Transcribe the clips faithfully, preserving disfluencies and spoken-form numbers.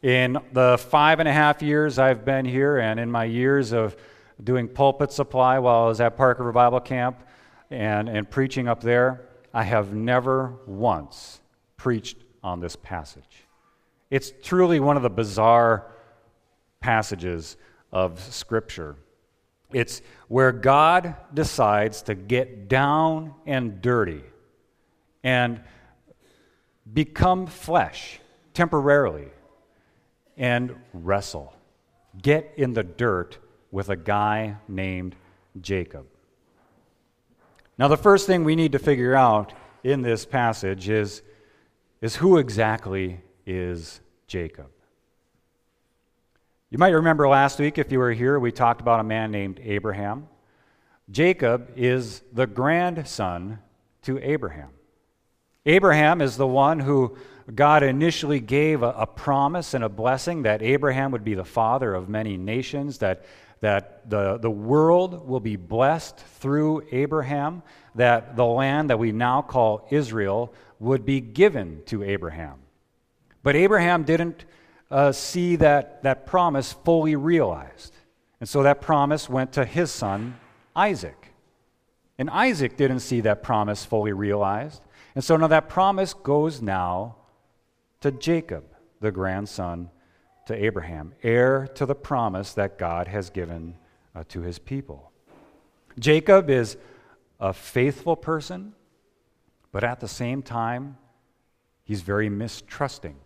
In the five and a half years I've been here, and in my years of doing pulpit supply while I was at Park River Bible Camp and, and preaching up there, I have never once preached on this passage. It's truly one of the bizarre passages of Scripture. It's where God decides to get down and dirty and become flesh temporarily and wrestle, get in the dirt with a guy named Jacob. Now, the first thing we need to figure out in this passage is, is who exactly is Jacob. You might remember last week, if you were here, we talked about a man named Abraham. Jacob is the grandson to Abraham. Abraham is the one who God initially gave a, a promise and a blessing that Abraham would be the father of many nations, that, that the, the world will be blessed through Abraham, that the land that we now call Israel would be given to Abraham. But Abraham didn't uh, see that, that promise fully realized. And so that promise went to his son, Isaac. And Isaac didn't see that promise fully realized. And so now that promise goes now to Jacob, the grandson to Abraham, heir to the promise that God has given uh, to his people. Jacob is a faithful person, but at the same time, he's very mistrusting.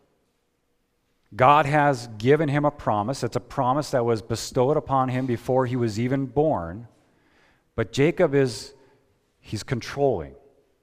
God has given him a promise. It's a promise that was bestowed upon him before he was even born. But Jacob is, he's controlling.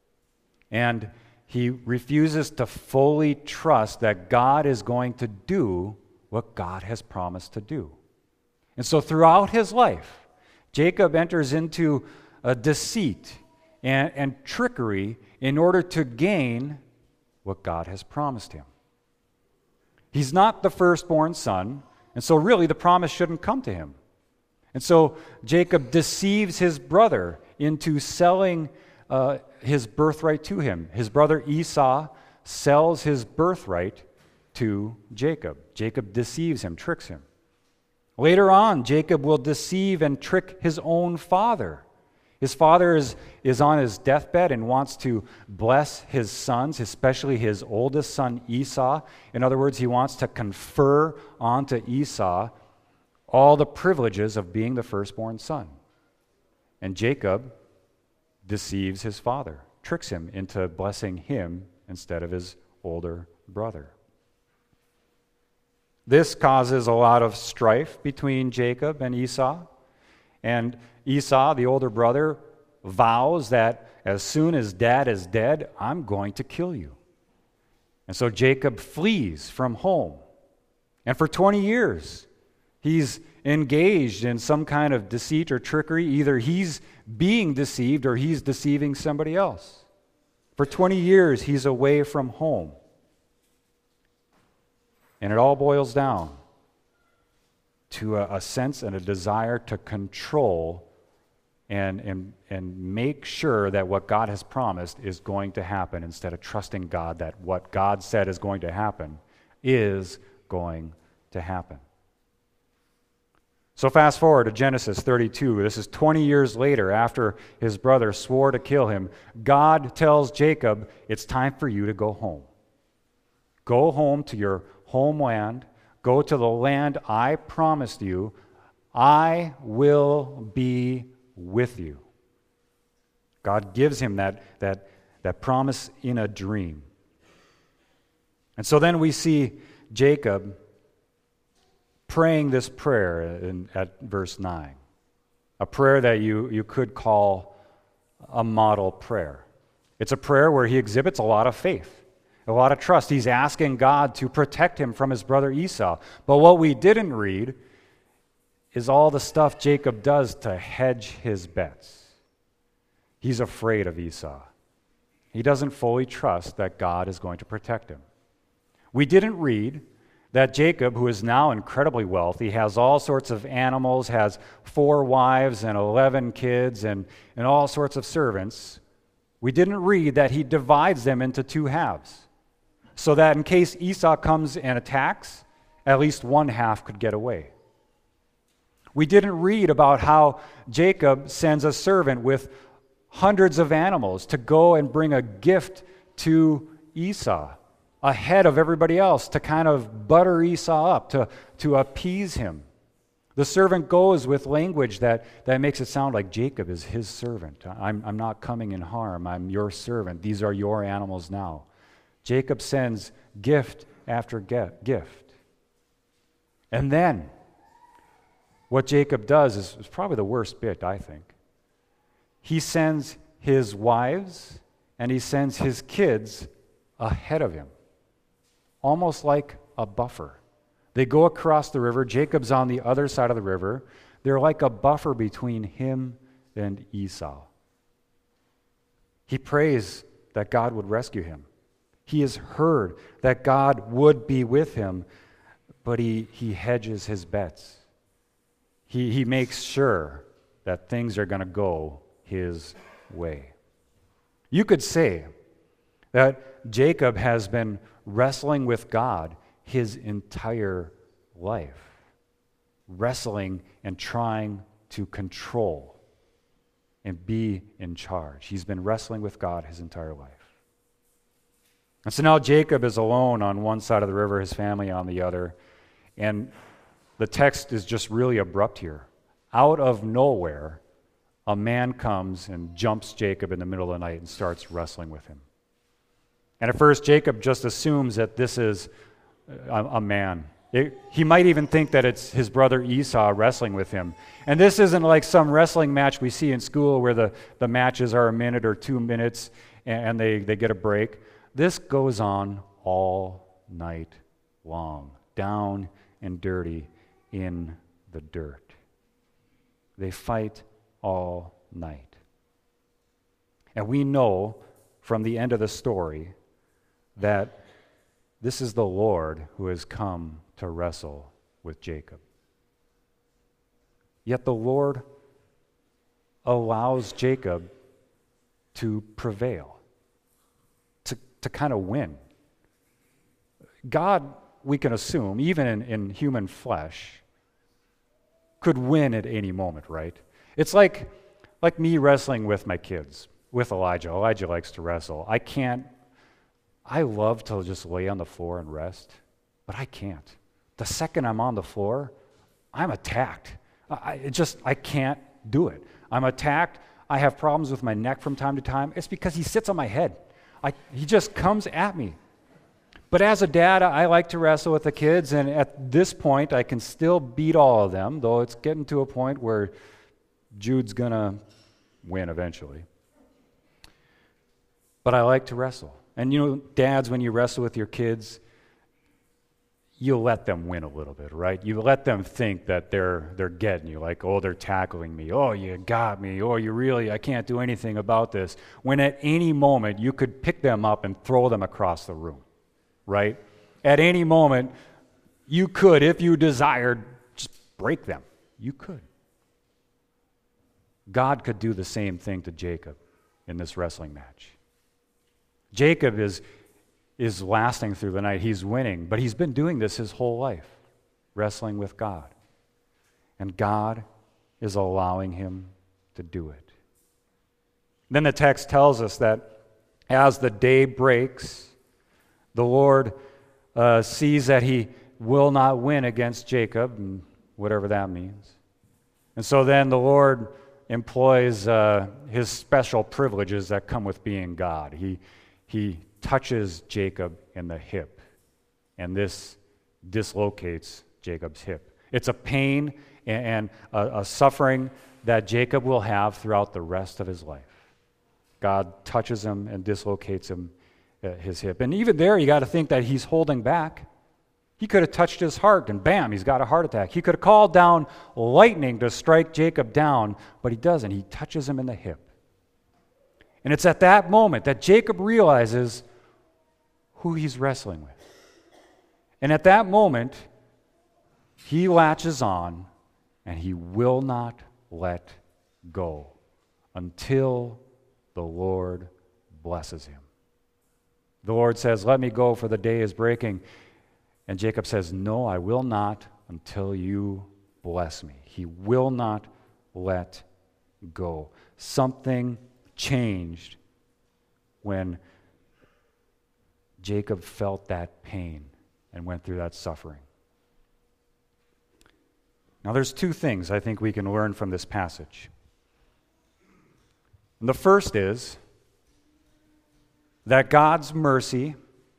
And he refuses to fully trust that God is going to do what God has promised to do. And so throughout his life, Jacob enters into a deceit and, and trickery in order to gain what God has promised him. He's not the firstborn son, and so really the promise shouldn't come to him. And so Jacob deceives his brother into selling uh, his birthright to him. His brother Esau sells his birthright to Jacob. Jacob deceives him, tricks him. Later on, Jacob will deceive and trick his own father. His father is, is on his deathbed and wants to bless his sons, especially his oldest son Esau. In other words, he wants to confer onto Esau all the privileges of being the firstborn son. And Jacob deceives his father, tricks him into blessing him instead of his older brother. This causes a lot of strife between Jacob and Esau. And Esau, the older brother, vows that as soon as dad is dead, I'm going to kill you. And so Jacob flees from home. And for twenty years, he's engaged in some kind of deceit or trickery. Either he's being deceived or he's deceiving somebody else. For twenty years, he's away from home. And it all boils down to a, a sense and a desire to control and, and, and make sure that what God has promised is going to happen, instead of trusting God that what God said is going to happen is going to happen. So fast forward to Genesis thirty-two. This is twenty years later, after his brother swore to kill him. God tells Jacob, it's time for you to go home. Go home to your homeland. Go to the land I promised you. I will be with you. God gives him that, that, that promise in a dream. And so then we see Jacob praying this prayer in, at verse nine. A prayer that you, you could call a model prayer. It's a prayer where he exhibits a lot of faith, a lot of trust. He's asking God to protect him from his brother Esau. But what we didn't read is all the stuff Jacob does to hedge his bets. He's afraid of Esau. He doesn't fully trust that God is going to protect him. We didn't read that Jacob, who is now incredibly wealthy, has all sorts of animals, has four wives and eleven kids and, and all sorts of servants. We didn't read that he divides them into two halves, so that in case Esau comes and attacks at least one half could get away. We didn't read about how Jacob sends a servant with hundreds of animals to go and bring a gift to Esau ahead of everybody else to kind of butter Esau up, to, to appease him. The servant goes with language that, that makes it sound like Jacob is his servant. I'm, I'm not coming in harm. I'm your servant. These are your animals now. Jacob sends gift after gift. And then, what Jacob does is, is probably the worst bit, I think. He sends his wives and he sends his kids ahead of him, almost like a buffer. They go across the river. Jacob's on the other side of the river. They're like a buffer between him and Esau. He prays that God would rescue him. He has heard that God would be with him, but he, he hedges his bets. He, he makes sure that things are going to go his way. You could say that Jacob has been wrestling with God his entire life, wrestling and trying to control and be in charge. He's been wrestling with God his entire life. And so now Jacob is alone on one side of the river, his family on the other, and the text is just really abrupt here. Out of nowhere, a man comes and jumps Jacob in the middle of the night and starts wrestling with him. And at first, Jacob just assumes that this is a, a man. It, he might even think that it's his brother Esau wrestling with him. And this isn't like some wrestling match we see in school where the, the matches are a minute or two minutes and, and they, they get a break. This goes on all night long, down and dirty in the dirt. They fight all night. And we know from the end of the story that this is the Lord who has come to wrestle with Jacob. Yet the Lord allows Jacob to prevail, to, to kind of win. God, we can assume, even in, in human flesh, could win at any moment, right? It's like, like me wrestling with my kids, with Elijah. Elijah likes to wrestle. I can't, I love to just lay on the floor and rest, but I can't. The second I'm on the floor, I'm attacked. I it just, I can't do it. I'm attacked. I have problems with my neck from time to time. It's because he sits on my head. I, he just comes at me. But as a dad, I like to wrestle with the kids, and at this point, I can still beat all of them, though it's getting to a point where Jude's going to win eventually. But I like to wrestle. And you know, dads, when you wrestle with your kids, you let them win a little bit, right? You let them think that they're they're getting you, like, oh, they're tackling me. Oh, you got me. Oh, you really, I can't do anything about this. When at any moment, you could pick them up and throw them across the room, right? At any moment, you could, if you desired, just break them. You could. God could do the same thing to Jacob in this wrestling match. Jacob is, is lasting through the night. He's winning, but he's been doing this his whole life, wrestling with God. And God is allowing him to do it. Then the text tells us that as the day breaks, the Lord uh, sees that he will not win against Jacob, and whatever that means. And so then the Lord employs uh, his special privileges that come with being God. He He touches Jacob in the hip, and this dislocates Jacob's hip. It's a pain and a, a suffering that Jacob will have throughout the rest of his life. God touches him and dislocates him, uh, his hip. And even there, you got to think that he's holding back. He could have touched his heart, and bam, he's got a heart attack. He could have called down lightning to strike Jacob down, but he doesn't. He touches him in the hip. And it's at that moment that Jacob realizes who he's wrestling with. And at that moment, he latches on and he will not let go until the Lord blesses him. The Lord says, "Let me go, for the day is breaking." And Jacob says, no, I will not until you bless me. He will not let go. Something changed when Jacob felt that pain and went through that suffering. Now, there's two things I think we can learn from this passage. And the first is that God's mercy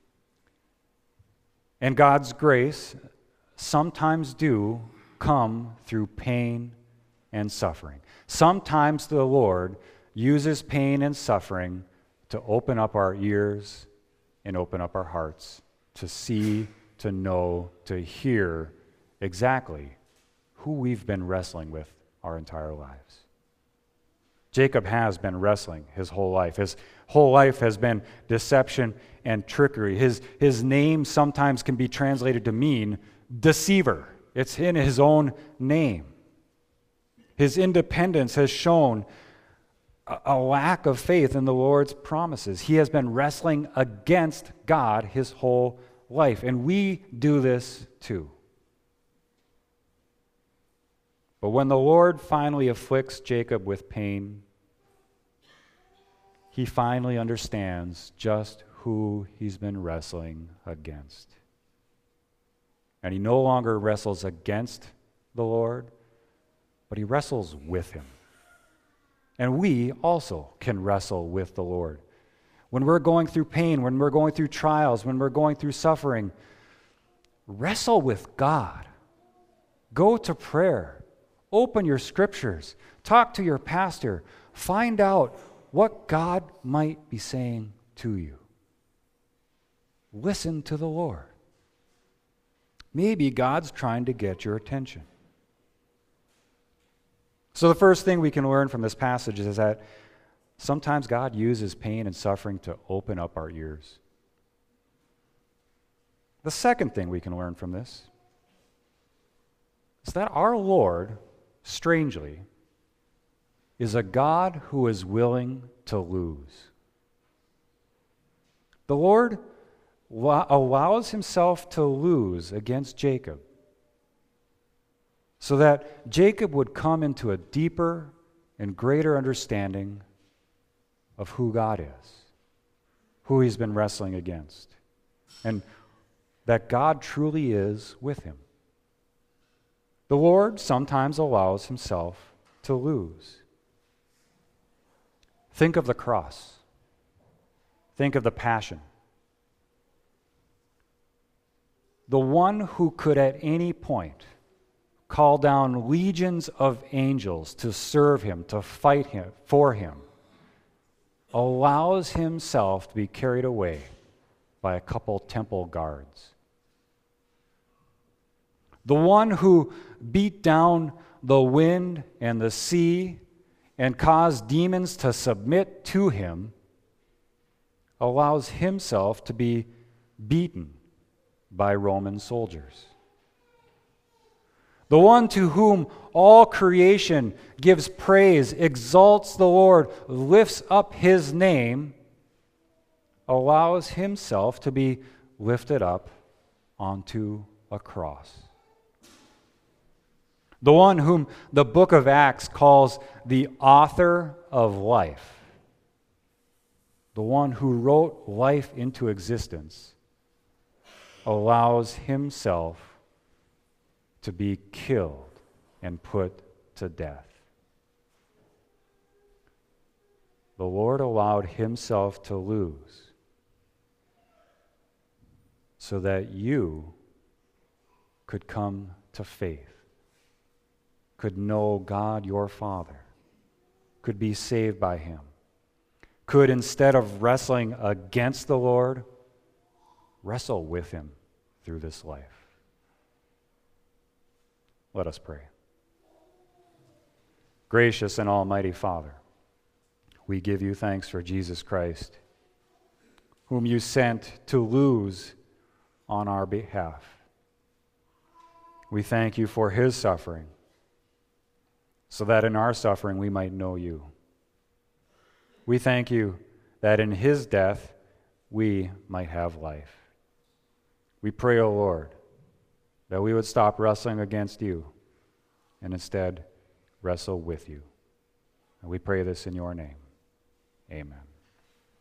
and God's grace sometimes do come through pain and suffering. Sometimes the Lord uses pain and suffering to open up our ears and open up our hearts to see, to know, to hear exactly who we've been wrestling with our entire lives. Jacob has been wrestling his whole life. His whole life has been deception and trickery. His, his name sometimes can be translated to mean deceiver. It's in his own name. His independence has shown a, a lack of faith in the Lord's promises. He has been wrestling against God his whole life, and we do this too. But when the Lord finally afflicts Jacob with pain, he finally understands just who he's been wrestling against. And he no longer wrestles against the Lord, but he wrestles with him. And we also can wrestle with the Lord. When we're going through pain, when we're going through trials, when we're going through suffering, wrestle with God. Go to prayer. Open your scriptures. Talk to your pastor. Find out what God might be saying to you. Listen to the Lord. Maybe God's trying to get your attention. So the first thing we can learn from this passage is that sometimes God uses pain and suffering to open up our ears. The second thing we can learn from this is that our Lord, strangely, is a God who is willing to lose. The Lord allows himself to lose against Jacob so that Jacob would come into a deeper and greater understanding of who God is, who he's been wrestling against, and that God truly is with him. The Lord sometimes allows himself to lose. Think of the cross. Think of the passion. The one who could at any point call down legions of angels to serve him, to fight him, for him, allows himself to be carried away by a couple temple guards. The one who beat down the wind and the sea and caused demons to submit to him allows himself to be beaten by Roman soldiers. The one to whom all creation gives praise, exalts the Lord, lifts up his name, allows himself to be lifted up onto a cross. The one whom the book of Acts calls the author of life, the one who wrote life into existence, allows himself to be killed and put to death. The Lord allowed himself to lose so that you could come to faith, could know God your Father, could be saved by him, could, instead of wrestling against the Lord, wrestle with him through this life. Let us pray. Gracious and almighty Father, we give you thanks for Jesus Christ, whom you sent to lose on our behalf. We thank you for his suffering, so that in our suffering we might know you. We thank you that in his death we might have life. We pray, O Lord, that we would stop wrestling against you and instead wrestle with you. And we pray this in your name. Amen.